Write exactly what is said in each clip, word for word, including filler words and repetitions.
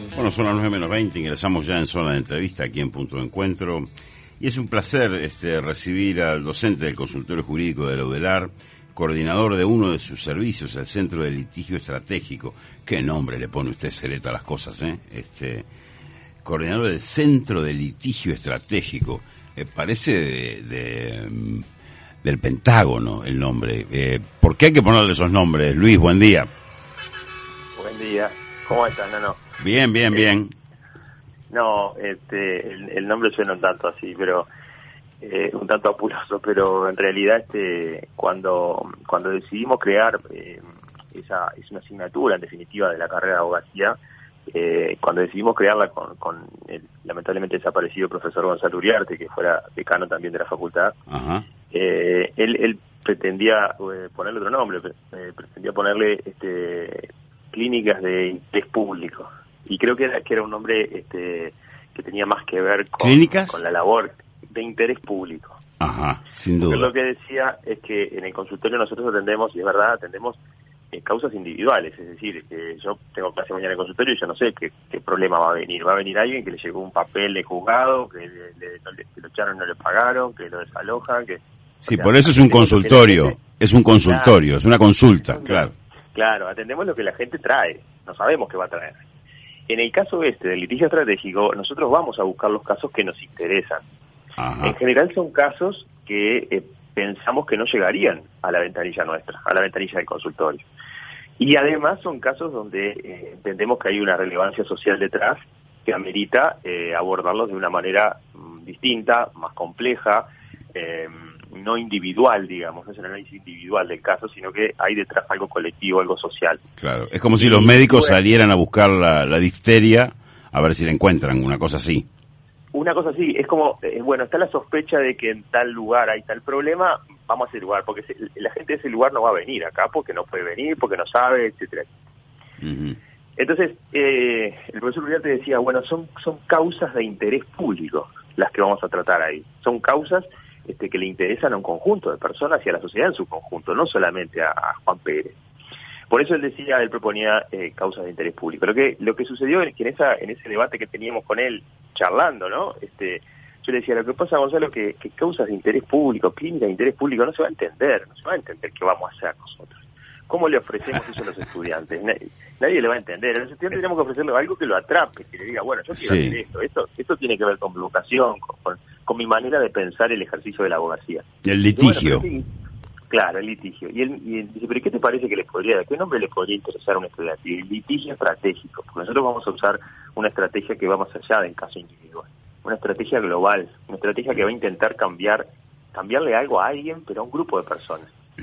Bueno, son las nueve menos veinte, ingresamos ya en zona de entrevista aquí en Punto de Encuentro. Y es un placer este, recibir al docente del consultorio jurídico de la UDELAR, coordinador de uno de sus servicios, el Centro de Litigio Estratégico. ¿Qué nombre le pone usted, Celeta, a las cosas, eh? Este, coordinador del Centro de Litigio Estratégico. Eh, parece de, de, del Pentágono el nombre. Eh, ¿Por qué hay que ponerle esos nombres? Luis, buen día. Buen día. ¿Cómo estás, Nano? Bien, bien, bien. No, este, el, el nombre suena un tanto así, pero eh, un tanto apuroso, pero en realidad este, cuando cuando decidimos crear eh, esa es una asignatura en definitiva de la carrera de abogacía, eh, cuando decidimos crearla con, con el lamentablemente desaparecido profesor Gonzalo Uriarte, que fuera decano también de la facultad, Ajá. eh, él, él pretendía eh, ponerle otro nombre, eh, pretendía ponerle este, clínicas de interés público. Y creo que era, que era un nombre este, que tenía más que ver con, con la labor de interés público. Ajá, sin duda. Porque lo que decía es que en el consultorio nosotros atendemos, y es verdad, atendemos eh, causas individuales. Es decir, que yo tengo clase mañana en el consultorio y yo no sé qué, qué problema va a venir. Va a venir alguien que le llegó un papel de juzgado, que, le, le, no le, que lo echaron y no le pagaron, que lo desalojan. Que, sí, sea, por eso es un consultorio. Gente, es un consultorio, claro, es una consulta, claro. Claro, atendemos lo que la gente trae. No sabemos qué va a traer. En el caso este del litigio estratégico, nosotros vamos a buscar los casos que nos interesan. Ajá. En general son casos que eh, pensamos que no llegarían a la ventanilla nuestra, a la ventanilla del consultorio. Y además son casos donde eh, entendemos que hay una relevancia social detrás que amerita eh, abordarlos de una manera mm, distinta, más compleja, eh, no individual, digamos, no es un análisis individual del caso, sino que hay detrás algo colectivo, algo social. Claro, es como si los médicos salieran a buscar la, la difteria a ver si la encuentran, una cosa así. Una cosa así, es como, eh, bueno, está la sospecha de que en tal lugar hay tal problema, vamos a ese lugar, porque se, la gente de ese lugar no va a venir acá porque no puede venir, porque no sabe, etcétera. Uh-huh. Entonces, eh, el profesor Uriarte decía, bueno, son, son causas de interés público las que vamos a tratar ahí, son causas Este, que le interesan a un conjunto de personas y a la sociedad en su conjunto, no solamente a, a Juan Pérez. Por eso él decía, él proponía eh, causas de interés público. Lo que lo que sucedió es que en esa en ese debate que teníamos con él charlando, ¿no? Este, yo le decía, lo que pasa, Gonzalo, que, que causas de interés público, clínicas de interés público, no se va a entender, no se va a entender qué vamos a hacer nosotros. ¿Cómo le ofrecemos eso a los estudiantes? Nadie, nadie le va a entender. A los estudiantes tenemos que ofrecerle algo que lo atrape, que le diga, bueno, yo quiero sí. hacer esto. esto. Esto tiene que ver con vocación, con, con, con mi manera de pensar el ejercicio de la abogacía. El litigio. Y bueno, claro, el litigio. Y él, y él dice, ¿pero qué te parece que les podría, qué nombre les podría interesar a un estudiante? Y el litigio estratégico. Porque nosotros vamos a usar una estrategia que va más allá del caso individual. Una estrategia global. Una estrategia que va a intentar cambiar, cambiarle algo a alguien, pero a un grupo de personas.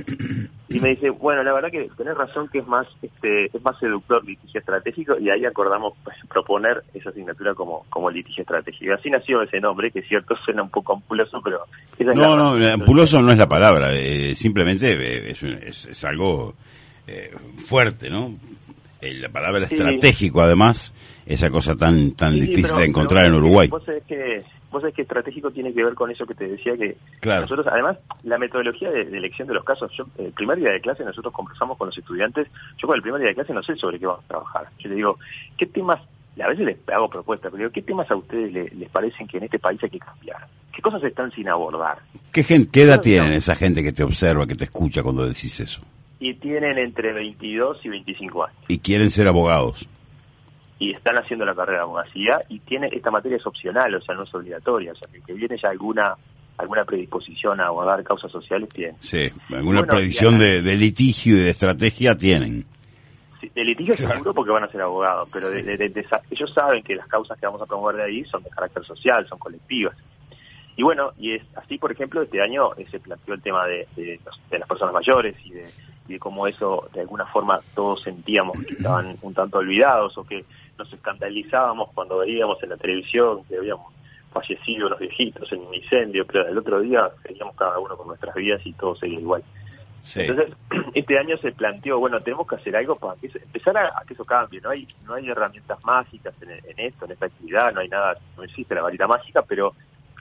Y me dice, bueno, la verdad que tenés razón que es más este es más seductor litigio estratégico, y ahí acordamos pues, proponer esa asignatura como como litigio estratégico. Y así nació ese nombre, que es cierto, suena un poco ampuloso, pero... Esa es no, no, ampuloso no es la palabra, eh, simplemente eh, es, es, es algo eh, fuerte, ¿no? Eh, la palabra sí. estratégico, además, esa cosa tan tan sí, difícil pero, de encontrar pero, en Uruguay. Vos sabés que... Vos sabés que estratégico tiene que ver con eso que te decía, que claro. nosotros, además, la metodología de, de elección de los casos, yo, el primer día de clase nosotros conversamos con los estudiantes, yo con el primer día de clase no sé sobre qué vamos a trabajar. Yo les digo, ¿qué temas, a veces les hago propuestas, pero digo, ¿qué temas a ustedes les, les parecen que en este país hay que cambiar? ¿Qué cosas están sin abordar? ¿Qué, gente, qué edad tienen esa gente que te observa, que te escucha cuando decís eso? Y tienen entre veintidós y veinticinco años. ¿Y quieren ser abogados? Y están haciendo la carrera de abogacía, y tiene esta materia es opcional, o sea, no es obligatoria, o sea, que, que viene ya alguna alguna predisposición a abordar causas sociales tiene. Sí, alguna bueno, predisposición de, de litigio y de estrategia tienen. Sí, de litigio claro. seguro porque van a ser abogados, pero de, de, de, de, ellos saben que las causas que vamos a promover de ahí son de carácter social, son colectivas. Y bueno, y es así, por ejemplo, este año eh, se planteó el tema de, de, de las personas mayores y de, y de cómo eso, de alguna forma, todos sentíamos que estaban un tanto olvidados, o que nos escandalizábamos cuando veíamos en la televisión que habíamos fallecido los viejitos en un incendio, pero el otro día seguíamos cada uno con nuestras vidas y todo seguía igual. Sí. Entonces, este año se planteó, bueno, tenemos que hacer algo para que eso, empezar a, a que eso cambie. No hay no hay herramientas mágicas en, en esto, en esta actividad, no hay nada, no existe la varita mágica, pero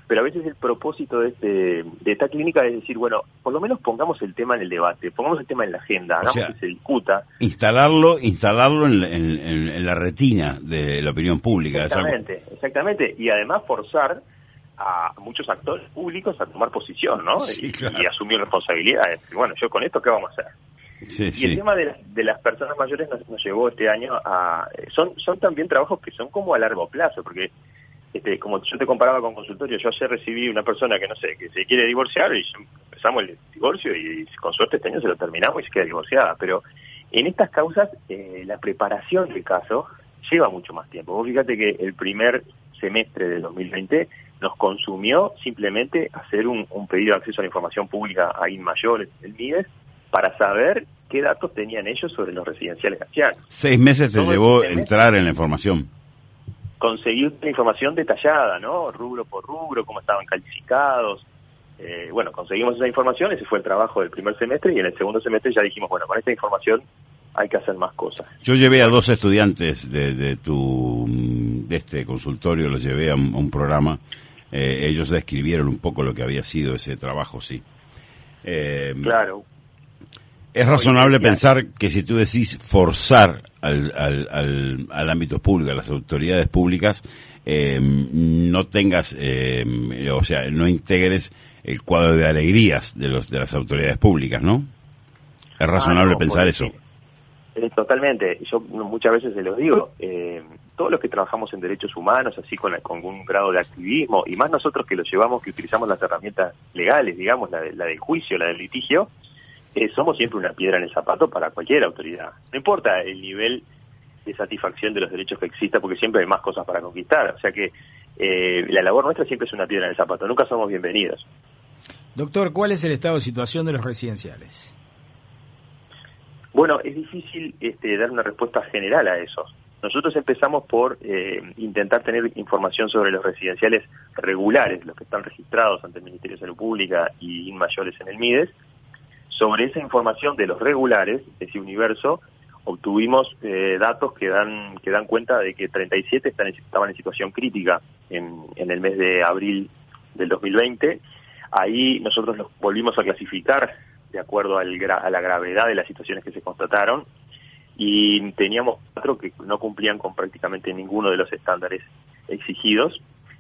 pero a veces el propósito de, este, de esta clínica es decir, bueno, por lo menos pongamos el tema en el debate, pongamos el tema en la agenda, hagamos o sea, que se discuta. Instalarlo, instalarlo en, en, en la retina de la opinión pública. Exactamente, exactamente, y además forzar a muchos actores públicos a tomar posición, ¿no? Sí, y, claro. y asumir responsabilidades. Bueno, yo con esto, ¿qué vamos a hacer? Sí, y sí. el tema de, de las personas mayores nos, nos llevó este año a... Son son también trabajos que son como a largo plazo, porque este como yo te comparaba con consultorio, yo ayer recibí una persona que, no sé, que se quiere divorciar y empezamos el divorcio y con suerte este año se lo terminamos y se queda divorciada. Pero en estas causas, eh, la preparación del caso lleva mucho más tiempo. Vos fíjate que el primer semestre del dos mil veinte nos consumió simplemente hacer un, un pedido de acceso a la información pública a INMAYOR, el MIDES, para saber qué datos tenían ellos sobre los residenciales ancianos. Seis meses te Todo llevó el entrar en la información. Conseguir una información detallada, ¿no? Rubro por rubro, cómo estaban calificados. Eh, bueno, conseguimos esa información, ese fue el trabajo del primer semestre, y en el segundo semestre ya dijimos, bueno, con esta información hay que hacer más cosas. Yo llevé a dos estudiantes de, de tu de este consultorio, los llevé a un, a un programa. Eh, ellos describieron un poco lo que había sido ese trabajo, sí. Eh, claro. Es razonable pensar que si tú decís forzar al, al, al, al ámbito público, a las autoridades públicas, eh, no tengas, eh, o sea, no integres el cuadro de alegrías de los de las autoridades públicas, ¿no? Es razonable ah, no, pensar eso. Eh, totalmente. Yo muchas veces se los digo, eh, todos los que trabajamos en derechos humanos, así con, con un grado de activismo, y más nosotros que lo llevamos, que utilizamos las herramientas legales, digamos, la, de, la del juicio, la del litigio, eh, somos siempre una piedra en el zapato para cualquier autoridad. No importa el nivel de satisfacción de los derechos que exista, porque siempre hay más cosas para conquistar. O sea que eh, la labor nuestra siempre es una piedra en el zapato, nunca somos bienvenidos. Doctor, ¿cuál es el estado de situación de los residenciales? Bueno, es difícil este, dar una respuesta general a eso. Nosotros empezamos por eh, intentar tener información sobre los residenciales regulares, los que están registrados ante el Ministerio de Salud Pública y INMAYORES en el MIDES. Sobre esa información de los regulares, ese universo, obtuvimos eh, datos que dan que dan cuenta de que treinta y siete están en, estaban en situación crítica en, en el mes de abril del dos mil veinte. Ahí nosotros los volvimos a clasificar de acuerdo al gra a la gravedad de las situaciones que se constataron, y teníamos cuatro que no cumplían con prácticamente ninguno de los estándares exigidos.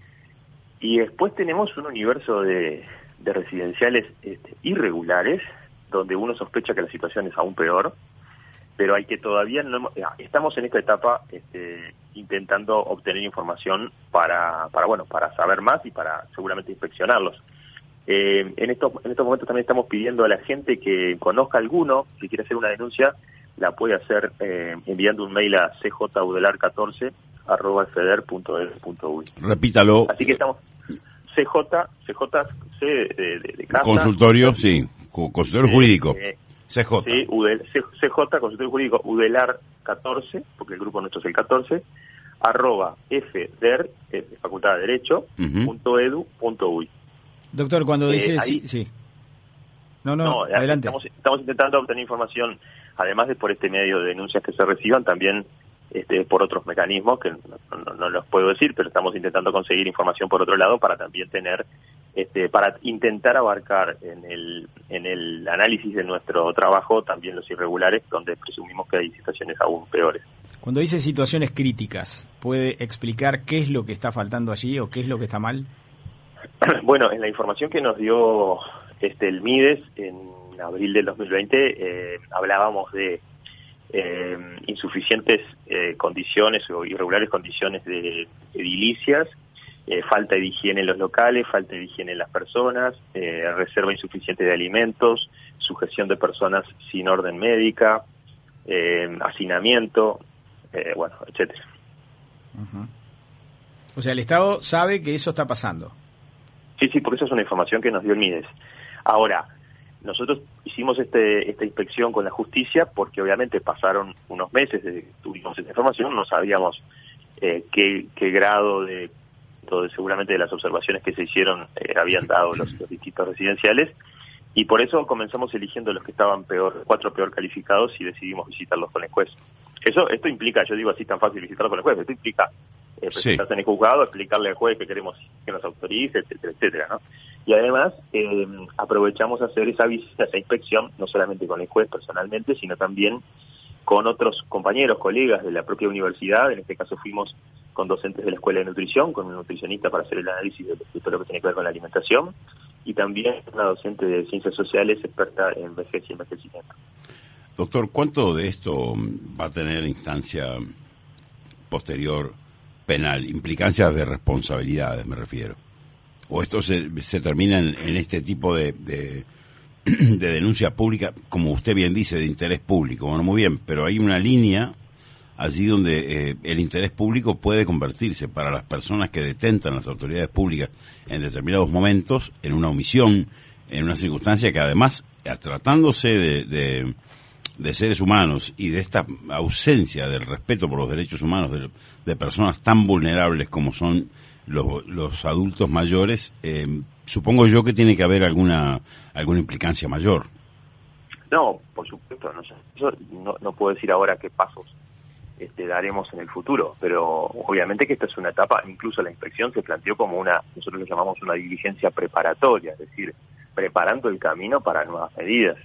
Y después tenemos un universo de, de residenciales este, irregulares, donde uno sospecha que la situación es aún peor, pero hay que todavía no estamos en esta etapa este, intentando obtener información para, para bueno para saber más y para seguramente inspeccionarlos. Eh, en estos en estos momentos también estamos pidiendo a la gente que conozca alguno que quiera hacer una denuncia, la puede hacer eh, enviando un mail a c j udelar catorce arroba feder punto edu punto uy. Repítalo. Así que estamos cj cj c de, de, de casa, consultorio, sí, consultorio eh, jurídico. Eh, C J. Sí, Udel, C J, consultorio jurídico, Udelar catorce, porque el grupo nuestro es el catorce, arroba fder, eh, Facultad de Derecho, uh-huh. punto edu punto uy. Doctor, cuando dice... Eh, ahí, sí, sí. No, no, no, adelante. Estamos, estamos intentando obtener información, además de por este medio de denuncias que se reciban, también este, por otros mecanismos, que no, no, no los puedo decir, pero estamos intentando conseguir información por otro lado para también tener... Este, para intentar abarcar en el en el análisis de nuestro trabajo también los irregulares, donde presumimos que hay situaciones aún peores. Cuando dice situaciones críticas, ¿puede explicar qué es lo que está faltando allí o qué es lo que está mal? Bueno, en la información que nos dio este el MIDES en abril del dos mil veinte, eh, hablábamos de eh, insuficientes eh, condiciones o irregulares condiciones de edilicias, Eh, falta de higiene en los locales, falta de higiene en las personas, eh, reserva insuficiente de alimentos, sujeción de personas sin orden médica, eh, hacinamiento, eh, bueno, etcétera. Uh-huh. O sea, el Estado sabe que eso está pasando. Sí, sí, porque eso es una información que nos dio el MIDES. Ahora, nosotros hicimos este, esta inspección con la justicia porque obviamente pasaron unos meses desde que tuvimos esta información, no sabíamos eh, qué, qué grado de de, seguramente de las observaciones que se hicieron eh, habían dado los, los distintos residenciales, y por eso comenzamos eligiendo los que estaban peor, cuatro peor calificados, y decidimos visitarlos con el juez. Eso, esto implica, yo digo así tan fácil visitarlos con el juez, esto implica eh, presentarse sí. en el juzgado, explicarle al juez que queremos que nos autorice, etcétera, etcétera, ¿no? Y además eh, aprovechamos a hacer esa visita, esa inspección, no solamente con el juez personalmente, sino también con otros compañeros, colegas de la propia universidad. En este caso fuimos con docentes de la Escuela de Nutrición, con un nutricionista para hacer el análisis de, de todo lo que tiene que ver con la alimentación, y también una docente de Ciencias Sociales experta en vejez y envejecimiento. Doctor, ¿cuánto de esto va a tener instancia posterior penal? Implicancias de responsabilidades, me refiero. ¿O esto se, se termina en, en este tipo de, de, de denuncia pública, como usted bien dice, de interés público? Bueno, muy bien, pero hay una línea allí donde eh, el interés público puede convertirse para las personas que detentan las autoridades públicas en determinados momentos en una omisión, en una circunstancia que además, tratándose de, de, de seres humanos y de esta ausencia del respeto por los derechos humanos de, de personas tan vulnerables como son Los, los adultos mayores, eh, supongo yo que tiene que haber alguna alguna implicancia mayor. No, por supuesto, no, yo no, no puedo decir ahora qué pasos este, daremos en el futuro, pero obviamente que esta es una etapa, incluso la inspección se planteó como una, nosotros le llamamos una diligencia preparatoria, es decir, preparando el camino para nuevas medidas.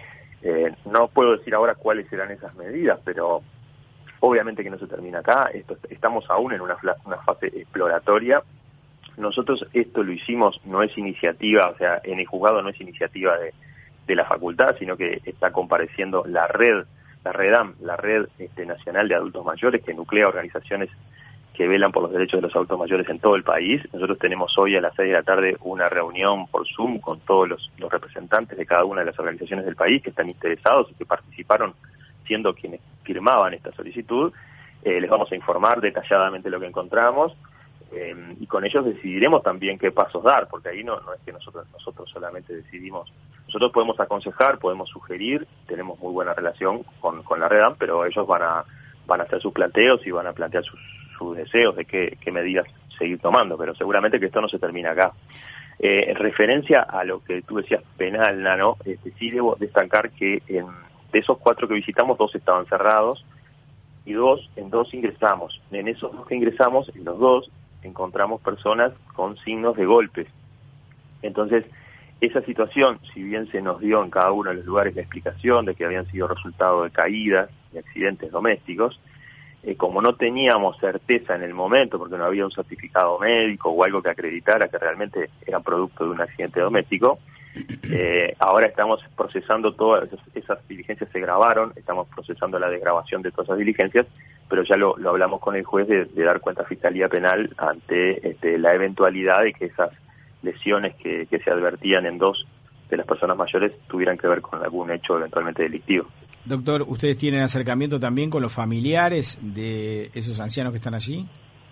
Eh, no puedo decir ahora cuáles serán esas medidas, pero obviamente que no se termina acá, esto, estamos aún en una, una fase exploratoria. Nosotros esto lo hicimos, no es iniciativa, o sea, en el juzgado no es iniciativa de, de la facultad, sino que está compareciendo la red, la REDAM, la Red este, Nacional de Adultos Mayores, que nuclea organizaciones que velan por los derechos de los adultos mayores en todo el país. Nosotros tenemos hoy a las seis de la tarde una reunión por Zoom con todos los, los representantes de cada una de las organizaciones del país que están interesados y que participaron siendo quienes firmaban esta solicitud. Eh, les vamos a informar detalladamente lo que encontramos eh, y con ellos decidiremos también qué pasos dar, porque ahí no, no es que nosotros nosotros solamente decidimos. Nosotros podemos aconsejar, podemos sugerir, tenemos muy buena relación con, con la REDAM, pero ellos van a van a hacer sus planteos y van a plantear sus, sus deseos de qué, qué medidas seguir tomando, pero seguramente que esto no se termina acá. Eh, en referencia a lo que tú decías penal, Nano, este, sí debo destacar que en de esos cuatro que visitamos, dos estaban cerrados y dos, en dos ingresamos. En esos dos que ingresamos, en los dos, encontramos personas con signos de golpes. Entonces, esa situación, si bien se nos dio en cada uno de los lugares la explicación de que habían sido resultado de caídas y accidentes domésticos, eh, como no teníamos certeza en el momento, porque no había un certificado médico o algo que acreditara que realmente eran producto de un accidente doméstico, Eh, ahora estamos procesando todas esas, esas diligencias, se grabaron, estamos procesando la desgrabación de todas esas diligencias, pero ya lo, lo hablamos con el juez de, de dar cuenta a Fiscalía Penal ante este, la eventualidad de que esas lesiones que, que se advertían en dos de las personas mayores tuvieran que ver con algún hecho eventualmente delictivo. Doctor, ¿ustedes tienen acercamiento también con los familiares de esos ancianos que están allí?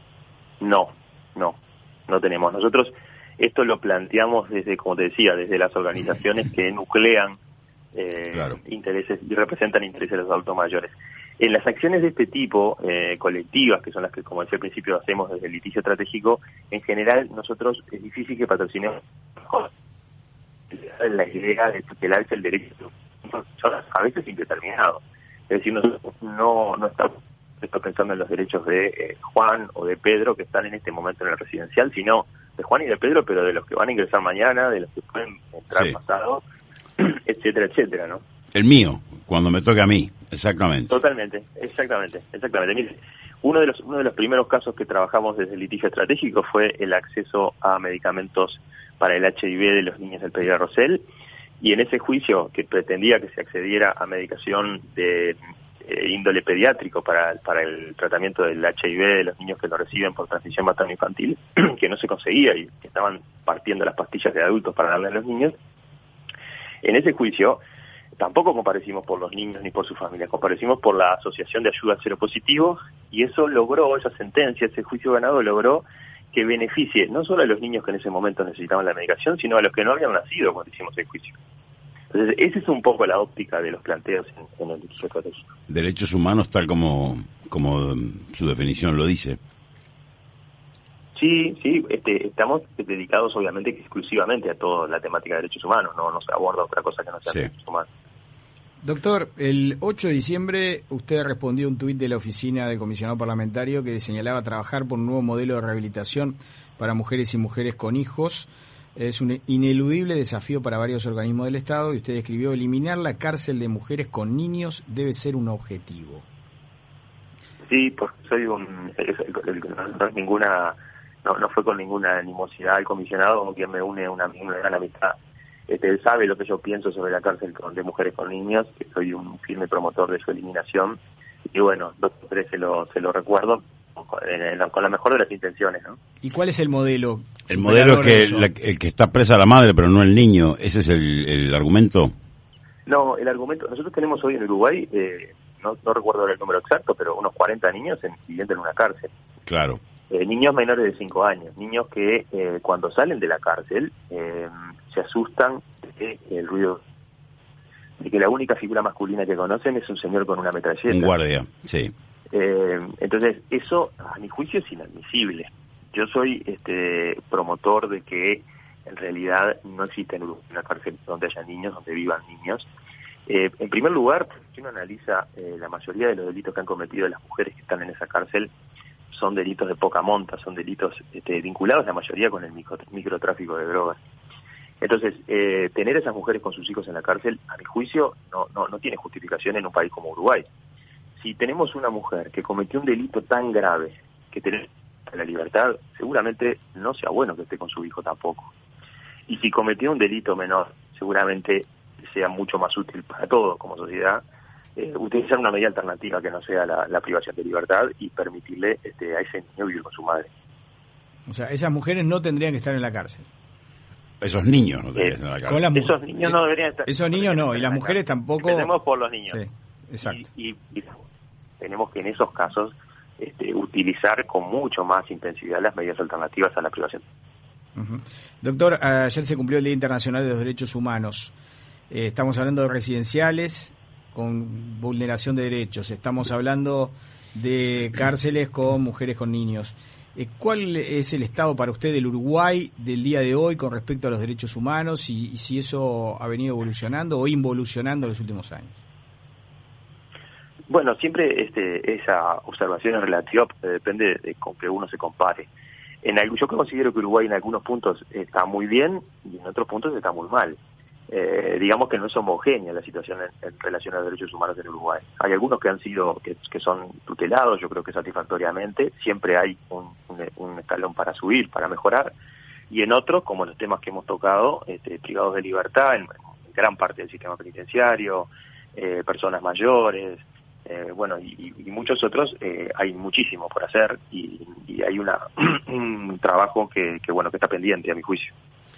No, no, no tenemos. Nosotros esto lo planteamos desde, como te decía, desde las organizaciones que nuclean eh, claro. intereses y representan intereses de los adultos mayores. En las acciones de este tipo, eh, colectivas, que son las que, como decía al principio, hacemos desde el litigio estratégico, en general nosotros es difícil que patrocinemos la idea de tutelarse el derecho a veces indeterminado. Es decir, nosotros no, no estamos pensando en los derechos de eh, Juan o de Pedro que están en este momento en el residencial, sino de Juan y de Pedro, pero de los que van a ingresar mañana, de los que pueden entrar sí. pasado, etcétera, etcétera, ¿no? El mío, cuando me toque a mí, exactamente. Totalmente, exactamente, exactamente. Mire, uno de los uno de los primeros casos que trabajamos desde el litigio estratégico fue el acceso a medicamentos para el H I V de los niños del Pereira Rosell, y en ese juicio que pretendía que se accediera a medicación de eh, índole pediátrico para, para el tratamiento del H I V de los niños que lo reciben por transmisión materno-infantil, que no se conseguía y que estaban partiendo las pastillas de adultos para darle a los niños. En ese juicio tampoco comparecimos por los niños ni por sus familias, comparecimos por la Asociación de Ayuda Cero Positivo, y eso logró, esa sentencia, ese juicio ganado logró que beneficie no solo a los niños que en ese momento necesitaban la medicación, sino a los que no habían nacido cuando hicimos el juicio. Entonces, esa es un poco la óptica de los planteos en, en el litigio estratégico. Derechos humanos tal como, como su definición lo dice. Sí, sí, este, estamos dedicados obviamente exclusivamente a toda la temática de derechos humanos, no, no se aborda otra cosa que no sea sí. derechos humanos. Doctor, el ocho de diciembre usted respondió a un tuit de la oficina del comisionado parlamentario que señalaba trabajar por un nuevo modelo de rehabilitación para mujeres y mujeres con hijos. Es un ineludible desafío para varios organismos del Estado y usted escribió: eliminar la cárcel de mujeres con niños debe ser un objetivo. Sí, pues soy un... no es ninguna... No, no fue con ninguna animosidad el comisionado, con quien me une una, una gran amistad. Este, él sabe lo que yo pienso sobre la cárcel de mujeres con niños, que soy un firme promotor de su eliminación. Y bueno, dos o tres se lo, se lo recuerdo con, en, con la mejor de las intenciones, ¿no? ¿Y cuál es el modelo? El modelo es que la, el que está presa la madre, pero no el niño. ¿Ese es el, el argumento? No, el argumento... Nosotros tenemos hoy en Uruguay, eh, no, no recuerdo el número exacto, pero unos cuarenta niños en, viviendo en una cárcel. Claro. Eh, niños menores de cinco años, niños que eh, cuando salen de la cárcel eh, se asustan de que el ruido, de que la única figura masculina que conocen es un señor con una metralleta. Un guardia, sí. Eh, entonces, eso a mi juicio es inadmisible. Yo soy este promotor de que en realidad no existe en Uruguay una cárcel donde haya niños, donde vivan niños. Eh, en primer lugar, si uno analiza eh, la mayoría de los delitos que han cometido las mujeres que están en esa cárcel, son delitos de poca monta, son delitos este, vinculados la mayoría con el micro, microtráfico de drogas. Entonces, eh, tener a esas mujeres con sus hijos en la cárcel, a mi juicio, no, no, no tiene justificación en un país como Uruguay. Si tenemos una mujer que cometió un delito tan grave que tener la libertad, seguramente no sea bueno que esté con su hijo tampoco. Y si cometió un delito menor, seguramente sea mucho más útil para todos como sociedad Eh, utilizar una medida alternativa que no sea la, la privación de libertad y permitirle este, a ese niño vivir con su madre. O sea, esas mujeres no tendrían que estar en la cárcel. Esos niños no deberían eh, estar en la cárcel. Esos niños no deberían estar. Esos niños no, y las mujeres tampoco. Empecemos por los niños. Sí, exacto. Y, y, y tenemos que en esos casos este, utilizar con mucho más intensidad las medidas alternativas a la privación. Uh-huh. Doctor, ayer se cumplió el Día Internacional de los Derechos Humanos. Eh, estamos hablando de residenciales con vulneración de derechos, estamos hablando de cárceles con mujeres con niños. Eh, ¿Cuál es el estado para usted del Uruguay del día de hoy con respecto a los derechos humanos y, y si eso ha venido evolucionando o involucionando en los últimos años? Bueno, siempre este, esa observación es relativa, depende de con que uno se compare. En algo, yo considero que Uruguay en algunos puntos está muy bien y en otros puntos está muy mal. Eh, digamos que no es homogénea la situación en, en relación a los derechos humanos en Uruguay. Hay algunos que han sido, que, que son tutelados, yo creo que satisfactoriamente, siempre hay un, un, un escalón para subir, para mejorar, y en otros, como los temas que hemos tocado, este, privados de libertad, en, en gran parte del sistema penitenciario, eh, personas mayores, eh, bueno, y, y muchos otros, eh, hay muchísimo por hacer, y, y hay una un trabajo que, que, bueno, que está pendiente a mi juicio.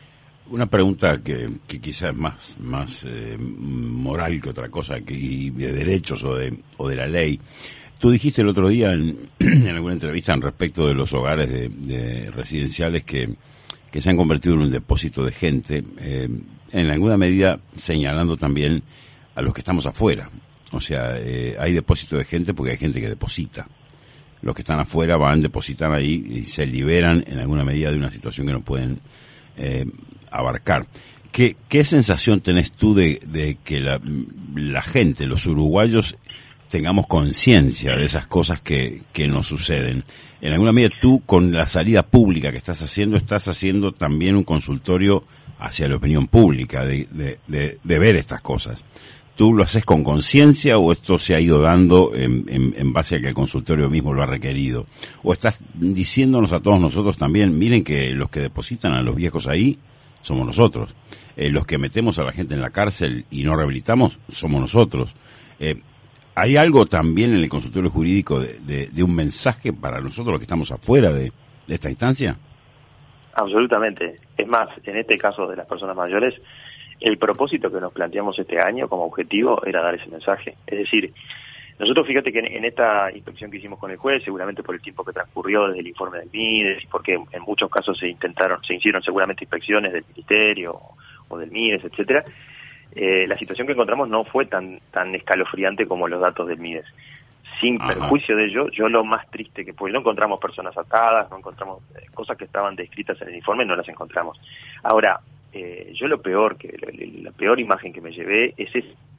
Una pregunta que, que quizás es más, más eh, moral que otra cosa, que y de derechos o de, o de la ley. Tú dijiste el otro día en, en alguna entrevista en respecto de los hogares de, de residenciales que, que se han convertido en un depósito de gente, eh, en alguna medida señalando también a los que estamos afuera. O sea, eh, hay depósito de gente porque hay gente que deposita. Los que están afuera van, depositan ahí y se liberan en alguna medida de una situación que no pueden eh, abarcar. ¿Qué, qué sensación tenés tú de, de que la, la gente, los uruguayos, tengamos conciencia de esas cosas que, que nos suceden? En alguna medida tú, con la salida pública que estás haciendo, estás haciendo también un consultorio hacia la opinión pública de, de, de, de ver estas cosas. ¿Tú lo haces con conciencia o esto se ha ido dando en, en, en base a que el consultorio mismo lo ha requerido? ¿O estás diciéndonos a todos nosotros también, miren que los que depositan a los viejos ahí somos nosotros? Eh, los que metemos a la gente en la cárcel y no rehabilitamos somos nosotros. Eh, ¿Hay algo también en el consultorio jurídico de, de, de un mensaje para nosotros los que estamos afuera de, de esta instancia? Absolutamente. Es más, en este caso de las personas mayores, el propósito que nos planteamos este año como objetivo era dar ese mensaje. Es decir, nosotros fíjate que en, en esta inspección que hicimos con el juez, seguramente por el tiempo que transcurrió desde el informe del MIDES, y porque en muchos casos se intentaron, se hicieron seguramente inspecciones del Ministerio o del MIDES, etcétera, eh, la situación que encontramos no fue tan tan escalofriante como los datos del MIDES. Sin Ajá. perjuicio de ello, yo lo más triste que fue, no encontramos personas atadas, no encontramos eh, cosas que estaban descritas en el informe, no las encontramos. Ahora, eh, yo lo peor, que la, la peor imagen que me llevé es ese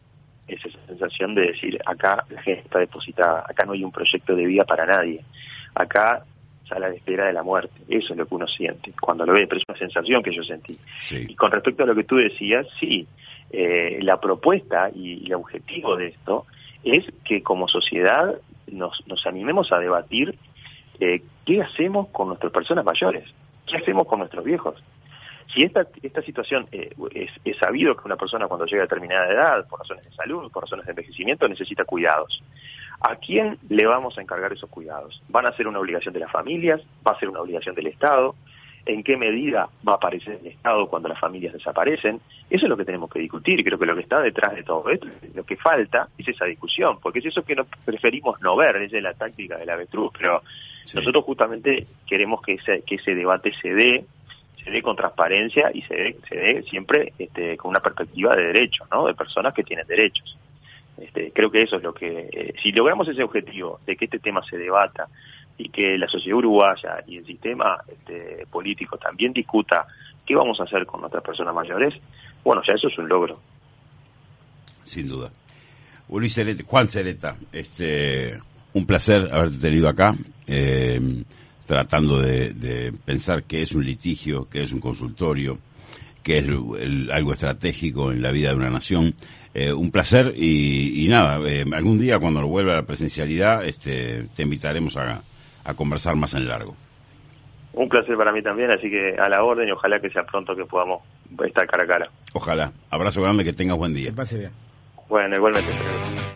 es esa sensación de decir, acá la gente está depositada, acá no hay un proyecto de vida para nadie, acá sale a la espera de la muerte. Eso es lo que uno siente cuando lo ve, pero es una sensación que yo sentí. Sí. Y con respecto a lo que tú decías, sí, eh, la propuesta y el objetivo de esto es que como sociedad nos, nos animemos a debatir eh, qué hacemos con nuestras personas mayores, qué hacemos con nuestros viejos. Si esta esta situación eh, es, es sabido que una persona cuando llega a determinada edad, por razones de salud, por razones de envejecimiento, necesita cuidados. ¿A quién le vamos a encargar esos cuidados? ¿Van a ser una obligación de las familias? ¿Va a ser una obligación del Estado? ¿En qué medida va a aparecer el Estado cuando las familias desaparecen? Eso es lo que tenemos que discutir. Creo que lo que está detrás de todo esto, lo que falta es esa discusión, porque es eso que no, preferimos no ver, esa es la táctica del avestruz, pero sí. Nosotros justamente queremos que ese, que ese debate se dé, se dé con transparencia y se dé, se dé siempre este, con una perspectiva de derechos, ¿no? De personas que tienen derechos. Este, creo que eso es lo que, eh, si logramos ese objetivo de que este tema se debata y que la sociedad uruguaya y el sistema este, político también discuta qué vamos a hacer con nuestras personas mayores, bueno, ya eso es un logro. Sin duda. Luis Celeta, Juan Celeta, este, un placer haberte tenido acá, eh, tratando de, de pensar qué es un litigio, qué es un consultorio, qué es el, algo estratégico en la vida de una nación. Eh, un placer y, y nada, eh, algún día cuando vuelva a la presencialidad este, te invitaremos a, a conversar más en largo. Un placer para mí también, así que a la orden y ojalá que sea pronto que podamos estar cara a cara. Ojalá. Abrazo grande, que tengas buen día. Que pase bien. Bueno, igualmente.